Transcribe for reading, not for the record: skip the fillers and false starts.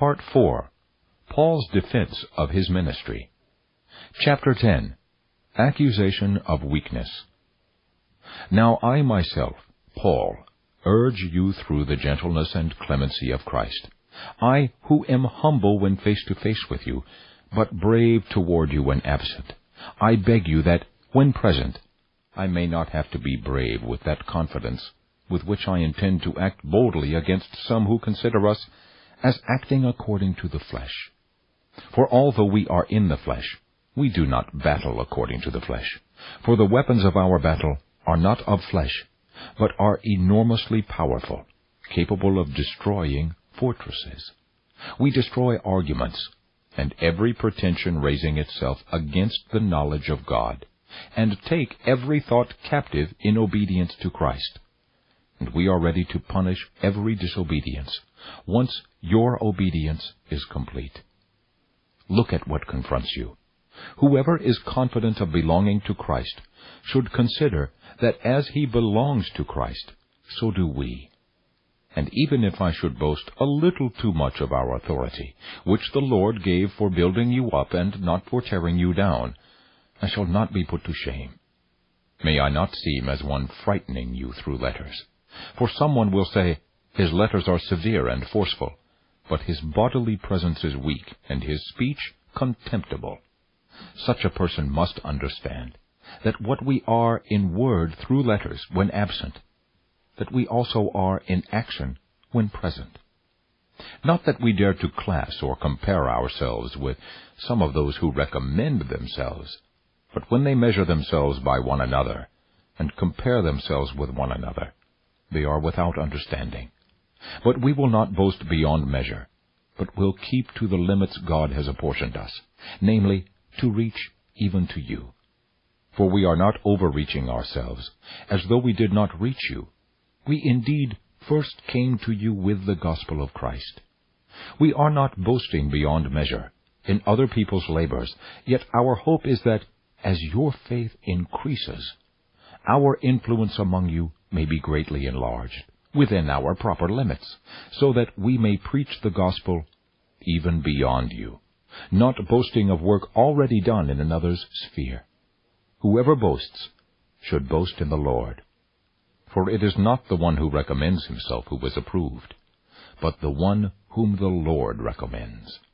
Part 4. Paul's Defense of His Ministry. Chapter 10. Accusation of Weakness. Now I myself, Paul, urge you through the gentleness and clemency of Christ, I who am humble when face to face with you, but brave toward you when absent, I beg you that, when present, I may not have to be brave with that confidence with which I intend to act boldly against some who consider us as acting according to the flesh. For although we are in the flesh, we do not battle according to the flesh. For the weapons of our battle are not of flesh, but are enormously powerful, capable of destroying fortresses. We destroy arguments, and every pretension raising itself against the knowledge of God, and take every thought captive in obedience to Christ. And we are ready to punish every disobedience, once your obedience is complete. Look at what confronts you. Whoever is confident of belonging to Christ should consider that as he belongs to Christ, so do we. And even if I should boast a little too much of our authority, which the Lord gave for building you up and not for tearing you down, I shall not be put to shame. May I not seem as one frightening you through letters. For someone will say, his letters are severe and forceful, but his bodily presence is weak, and his speech contemptible. Such a person must understand that what we are in word through letters when absent, that we also are in action when present. Not that we dare to class or compare ourselves with some of those who recommend themselves, but when they measure themselves by one another, and compare themselves with one another, they are without understanding. But we will not boast beyond measure, but will keep to the limits God has apportioned us, namely, to reach even to you. For we are not overreaching ourselves, as though we did not reach you. We indeed first came to you with the gospel of Christ. We are not boasting beyond measure in other people's labors, yet our hope is that, as your faith increases, our influence among you may be greatly enlarged, within our proper limits, so that we may preach the gospel even beyond you, not boasting of work already done in another's sphere. Whoever boasts should boast in the Lord. For it is not the one who recommends himself who is approved, but the one whom the Lord recommends.